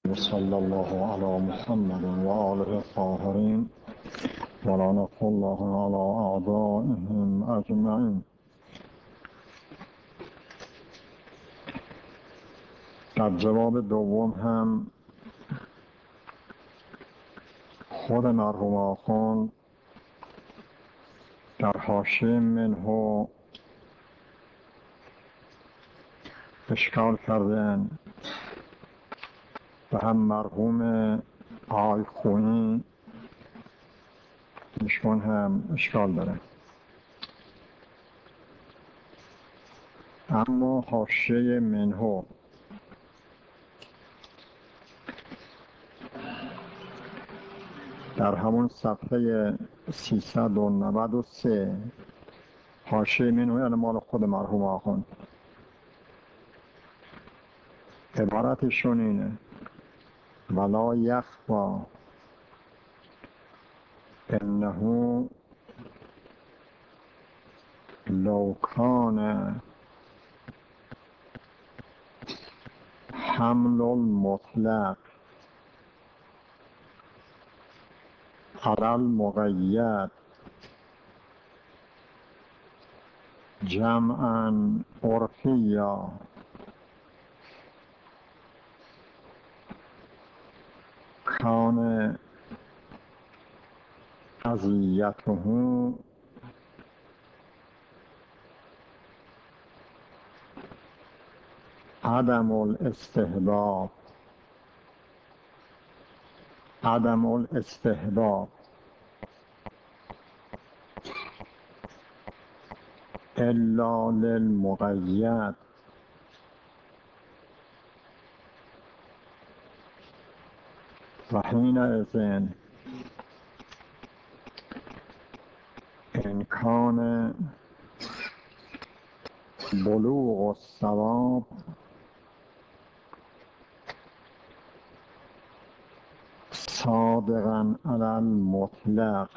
صلی الله علی محمد و آله الطاهرین و لعنة الله علی اعدائهم اجمعین. در جواب دوم هم خود مرحوم آخوند در حاشیه منه اشکال کردن و هم مرحوم آقای خویی ایشون هم اشکال داره. اما حاشیه منه در همون صفحه 393 حاشیه منه یعنی مال خود مرحوم آخوند عبارتشون اینه: ولا یخفی انه لو کان حمل المطلق على المقید جمعا عرفیا کان قضیته عدم الاستحباب الا للمقید و حینئذ ان کان بلوغ الصواب صادقا علی المطلق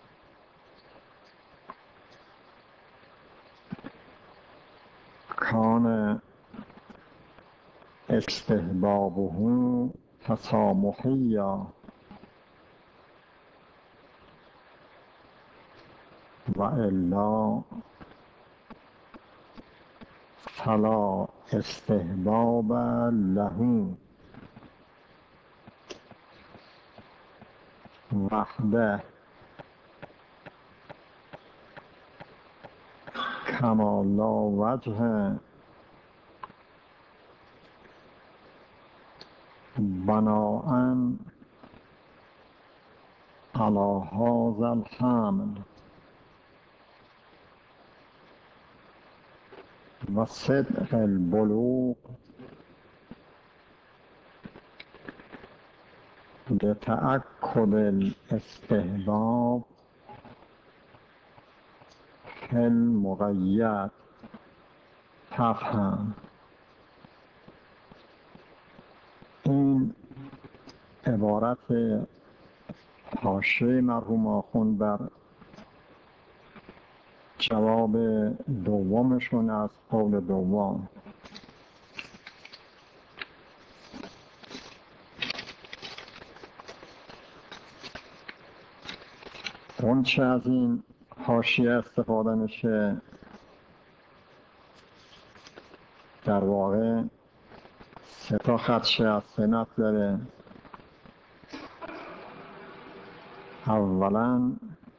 کان استحبابه تسامحیا و الا فلا استحباب له وحده کما لا وجه بناء على هذا الحمل و صدق البلوغ لتأکد الاستحباب فی المقید تفهم. این عبارت حاشیه مرحوم آخوند بر جواب دومشون از قول دوم. اون چه از این حاشیه استفاده میشه در واقع 3 خدشه از سنت داره. اولا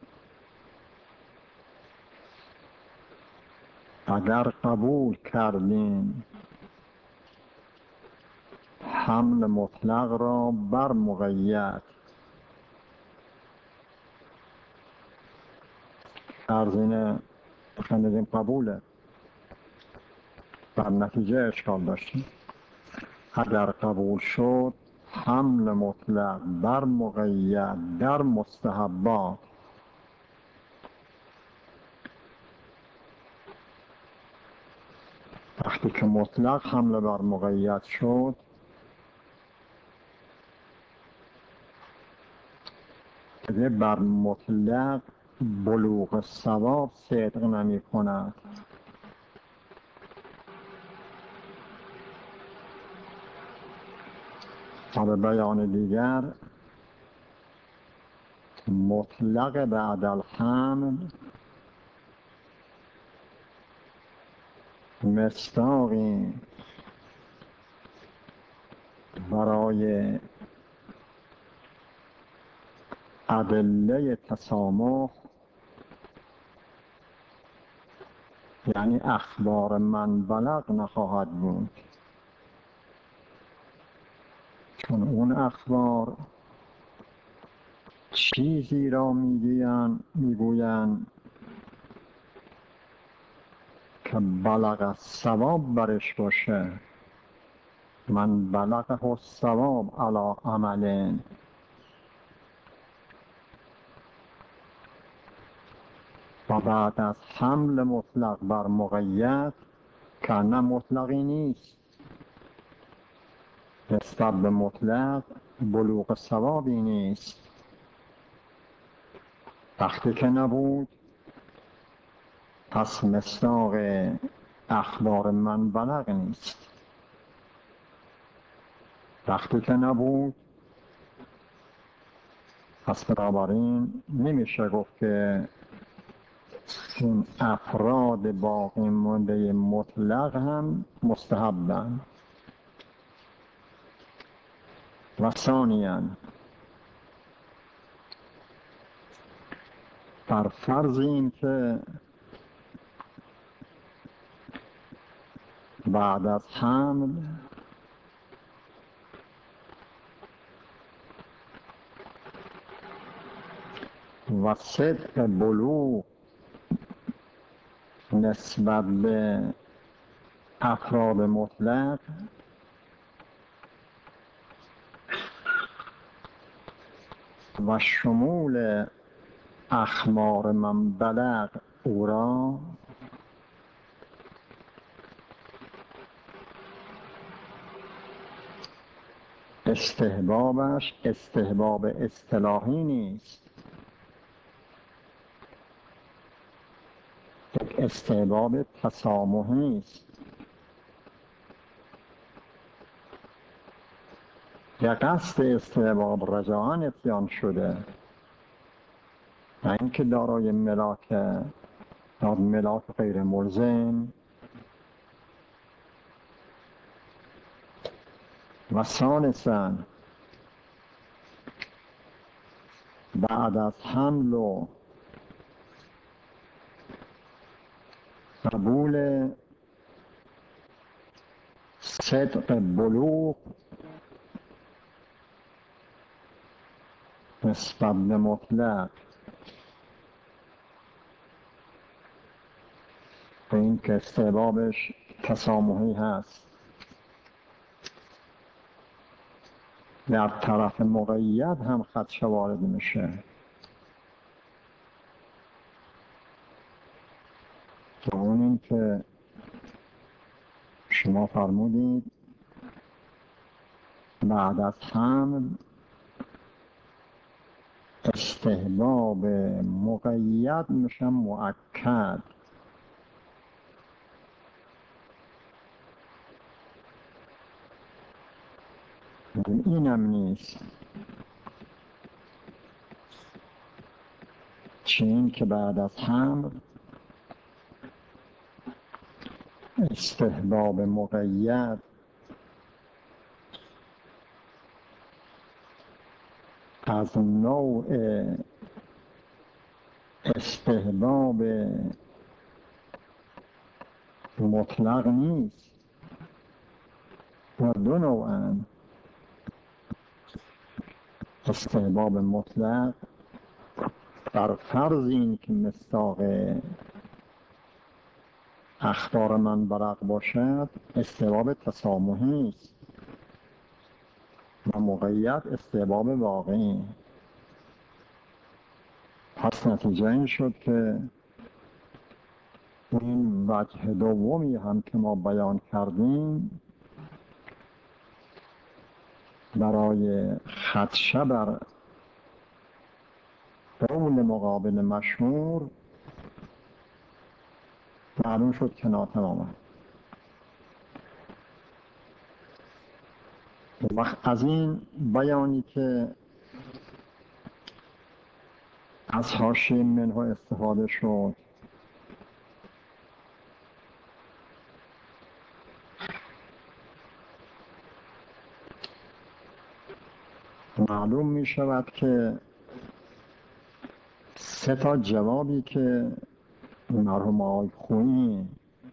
اگر قبول کردیم حمل مطلق را بر مقید، فرضینه خندیدیم قبوله، بر نتیجه اشکال داشتیم. اگر قبول شد حمل مطلق بر مقید در مستحبات وقتی که مطلق حمله بر مقید شد دیگه بر مطلق بلوغ ثواب صدق نمی کند. و به بیان دیگر مطلق بعد الحمل مصداقی برای ادله تسامح، یعنی اخبار من بلغ، نخواهد بود، چون اون اخبار چیزی را میگویند که بلغ الصواب برش باشه. من بلغه الصواب علی عمل، و بعد از حمل مطلق بر مقید که نه مطلقی نیست، نسبت به مطلق بلوغ ثوابی نیست. وقتی که نبود، پس مصداق اخبار من بلغ نیست. وقتی که نبود، پس بنابراین نمیشه گفت که این افراد باقی مانده مطلق هم مستحبن. و ثانیاً بر فرض این که بعد از حمل و صدق بلوغ نسبت به افراد مطلق و شمول اخبار من بلغ او را استحبابش استحباب اصطلاحی نیست، یک استحباب تسامحی است. یا قصد استحباب رجاءً اتیان شده، نه اینکه دارای ملاک یا ملاک غیر ملزم. و ثالثاً بعد از حمل و قبول صدق بلوغ نسبت به مطلق، به این که استحبابش تسامحی هست، در طرف مقید هم خدشه وارد میشه. که اون این که شما فرمودید بعد از حمل استحباب مقید میشه مؤکد. اینم نیست، چین که بعد از حمل استحباب مقید از نوع استحباب مطلق نیست و دو نوعن. استحباب مطلق بر فرض این که مصداق اخبار من بلغ باشد استحباب تسامحی است و مقید استحباب واقعی. پس نتیجه این شد که این وجه دومی هم که ما بیان کردیم برای خدشه بر قول مقابل مشهور معلوم شد که ناتمام است. وقت از این بیانی که از حاشیه منها استفاده شد معلوم می شود که سه تا جوابی که مرحوم آقای خویی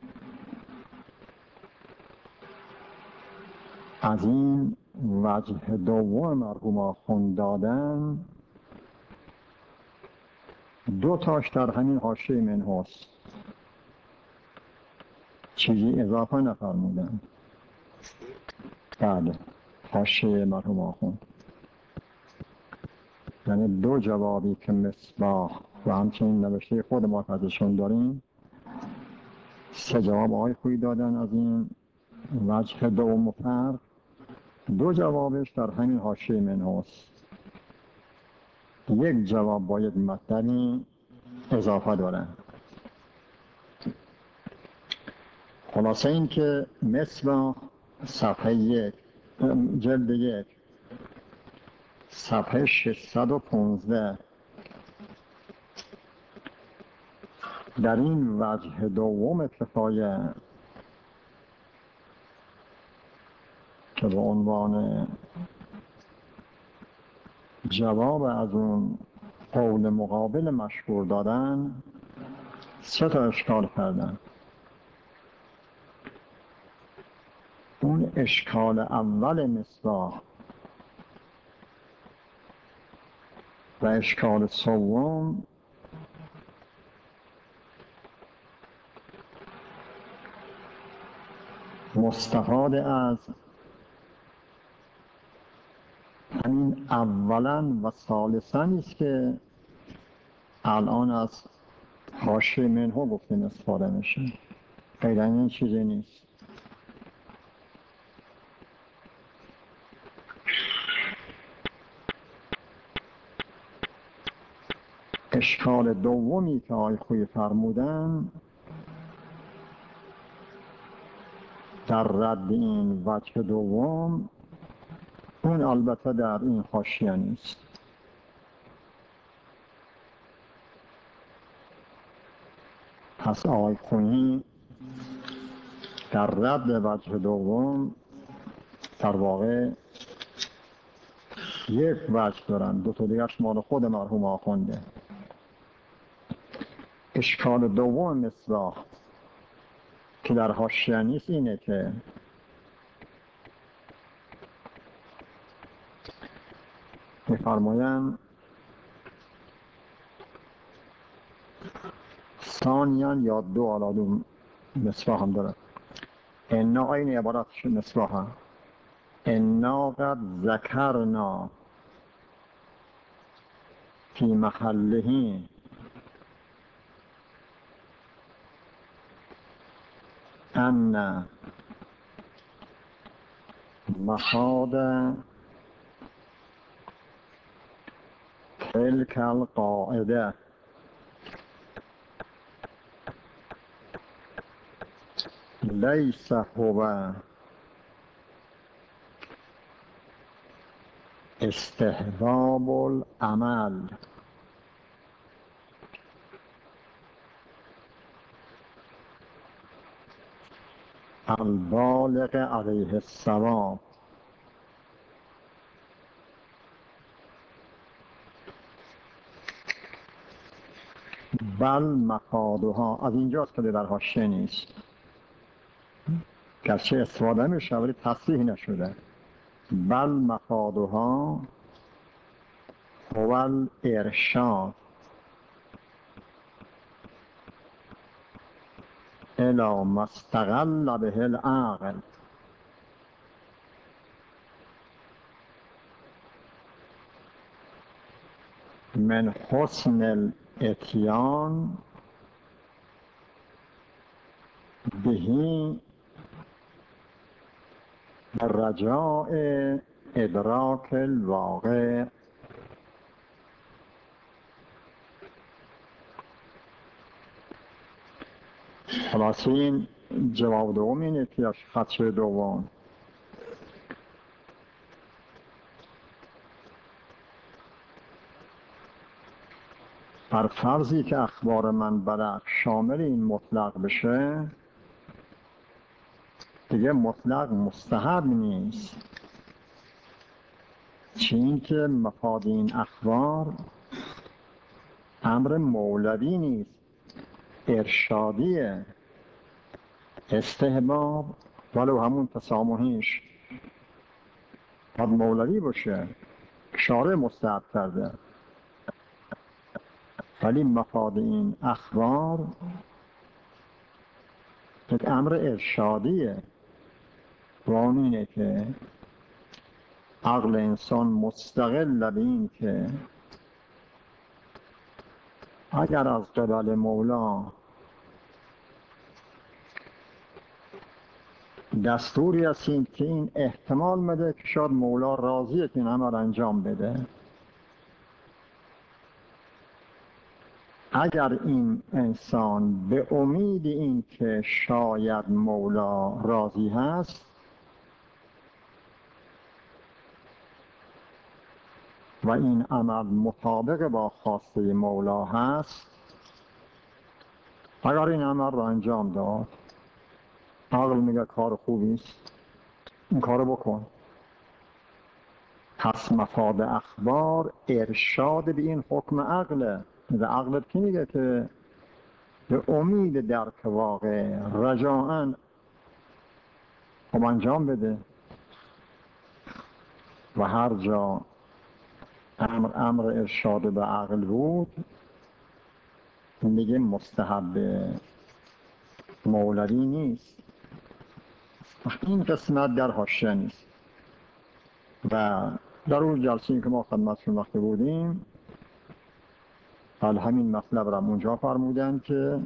از این وجه دوم مرحوم آخوند دادن، دو تاش در همین حاشیه منهاست، چیزی اضافه نفرمودن. بله، حاشیه مرحوم آخوند، یعنی دو جوابی که مصباح و همچنین نوشته خود ما ازشون داریم، سه جواب آقای خویی دادن از این وجه دوم و فرق، دو جوابش در همین حاشیه منهاست. یک جواب با یک مطلبی اضافه دارن. خلاصه این که مصباح صفحه یک، جلد یک، صفحه 615 در این وجه دوم کفایه که به عنوان جواب از اون قول مقابل مشهور دادن، سه تا اشکال کردن. اون اشکال اول مصباح و اشکال سوم مستفاد از همین اولا و ثالثا است که الان از حاشیه منها گفتیم استفاده میشه، غیر این چیزی نیست. اشکال دومی که آقای خویی فرمودن در رد این وجه دوم، اون البته در این حاشیه نیست. پس آقای خویی در رد وجه دوم در واقع یک وجه دارن، دو تا دیگرش مال خود مرحوم آخونده. اشکال دوم مصباح که در حاشیه نیست اینه که می‌فرمایند ثانیاً یا دو، حالا دو مصباح هم داره، انا این عبارتش مصباح هم انا قد ذکرنا فی محله ان مخاض تلك القاعده لیس هو استحباب العمل البالغ علیه الصواب بل مفادها. از اینجاست که در حاشیه نیست، گرچه استفاده میشه ولی تصریح نشده. بل مفادها هو الارشاد الی ما استقل به العقل من حسن الاتیان بهی رجاء ادراک الواقع. خلاصه این جواب دوم اینه که خدشه دوم بر فرضی که اخبار من بلغ شامل این مطلق بشه، دیگه مطلق مستحب نیست، چه این که مفاد این اخبار امر مولوی نیست، ارشادیه. استحباب ولو همون تسامحیش باید مولوی باشه، شارع مستحب کرده، ولی مفاد این اخبار یک امر ارشادیه. و اون اینه که عقل انسان مستقل به این که اگر از قبل مولا دستوری هست که این احتمال میده که شاید مولا راضیه که این عمل انجام بده، اگر این انسان به امید این که شاید مولا راضی هست و این عمل مطابق با خواسته مولا هست، اگر این عمل را انجام داد، عقل میگه کار خوبی است، این کارو بکن. پس مفاد اخبار ارشاد به این حکم عقله. عقلت کی میگه که به امید درک واقع رجاءً خب انجام بده، و هر جا امر ارشاد به عقل بود میگه مستحب مولوی نیست. این قسمت در حاشیه نیست. و در اون جلسه‌ای که ما خدمتشون وقت بودیم حال همین مطلب را اونجا فرمودن که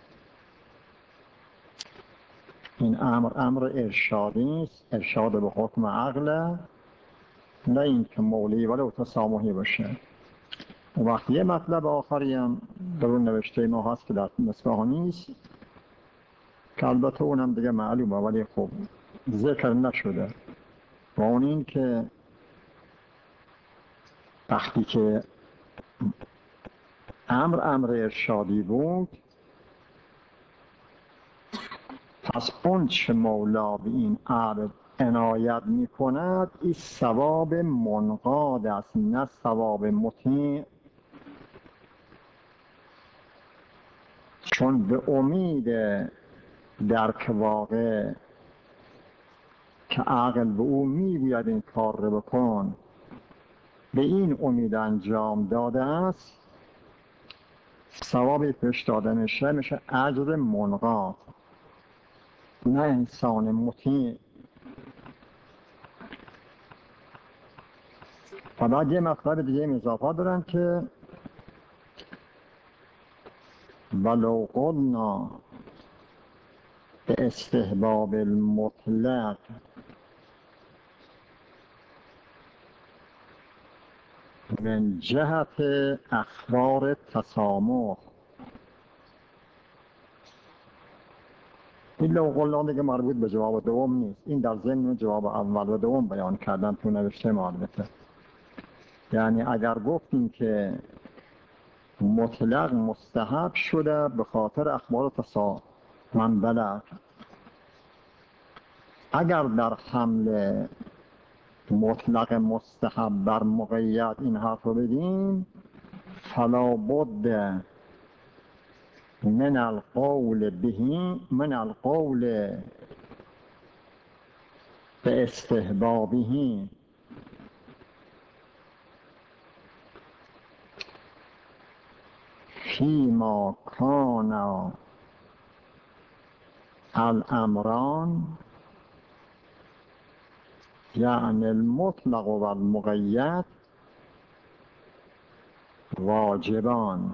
این امر ارشادی نیست، ارشاد به حکم عقل، نه این که مولوی ولی تسامحی باشه. و وقتی یه مطلب آخری هم در اون نوشته ما هست که در مصباح نیست، که البته اونم دیگه معلومه ولی خب ذکر نشده، و اون این که وقتی که امر ارشادی بود، پس اون چه مولا به این عبد عنایت می کند این ثواب منقاد است، نه ثواب مطیع، چون به امید درک واقع که عقل به او میگوید این کار رو بکن، به این امید انجام داده است، ثوابی پیش داده میشه اجر منقاد، نه انسان مطیع. و بعد یه مطلب دیگه اضافه دارن که ولو قلنا به استحباب المطلق من جهت اخبار تسامح، این لو قلنا دیگه مربوط به جواب دوم نیست، این در ضمن جواب اول و دوم بیان کردن تو نوشته ما. البته یعنی اگر گفتیم که مطلق مستحب شده به خاطر اخبار تسامح من بلغ، اگر در حمل مطلق مستحب بر مقید این حرف رو بدیم، فلا بد من القول به استحبابه، فیما کان الامران یعنی المطلق و المقید واجبان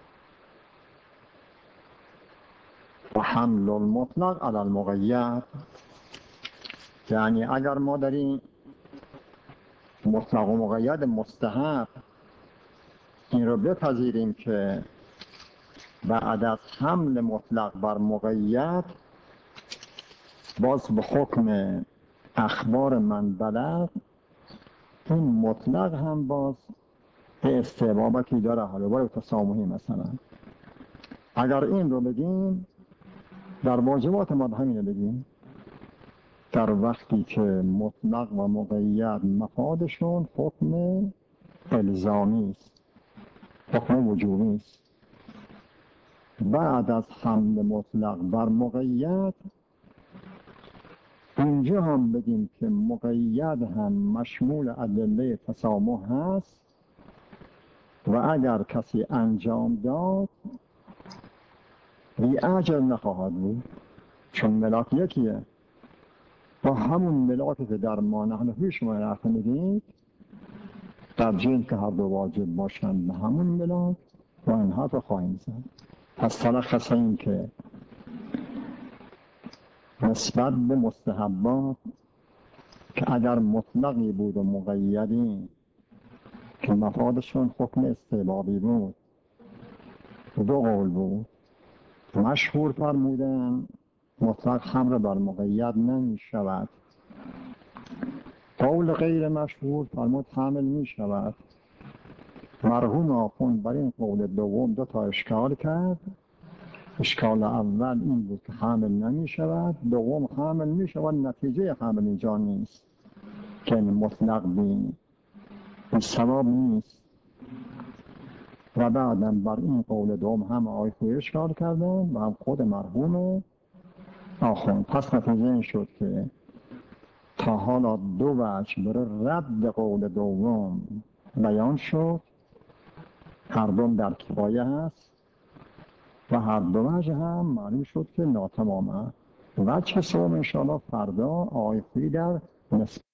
و حمل المطلق علی المقید. یعنی اگر ما در این مطلق و مقید مستحب این رو بپذیریم که بعد از حمل مطلق بر مقید باز به حکم اخبار من بلغ، این مطلق هم باز استحباباتی داره، حالا برای تسامحی مثلا. اگر این رو بگیم در واجبات ما همینه بگیم، در وقتی که مطلق و مقید مفادشون حکم الزامی است، حکم وجوبی است. بعد از حمل مطلق بر مقید اینجا هم بگیم که مقید هم مشمول ادله تسامح هست و اگر کسی انجام داد بی اجر نخواهد بود، چون ملاک یکیه. با همون ملاکی که در ما نحن فی شما رفت میدید در جنگ که هر دو واجب باشند به همون ملاک و این حرف خواهیم زد. پس تلخص این که نسبت به مستحبات که اگر مطلقی بود و مقیدی که مفادشون حکم استحبابی بود دو قول بود. مشهور فرمودن مطلق حمل بر مقید نمی شود. قول غیر مشهور فرمود حمل می شود. مرحوم آخوند بر این قول دوم دو تا اشکال کرد. اشکال اول این بود که حمل نمی شود، دوم حمل می شود، نتیجه حمل اینجا نیست که مطلق بین این ثواب نیست. و بعدم بر این قول دوم هم آقای خویی اشکال کردن و هم خود مرحوم آخوند. پس نتیجه این شد که تا حالا دو وجه برای رد قول دوم بیان شد، هر دوم در کفایه هست و هر دو وجه هم معلوم شد که ناتمام است. وجه سوم انشاءالله فردا آقای خویی در نسبت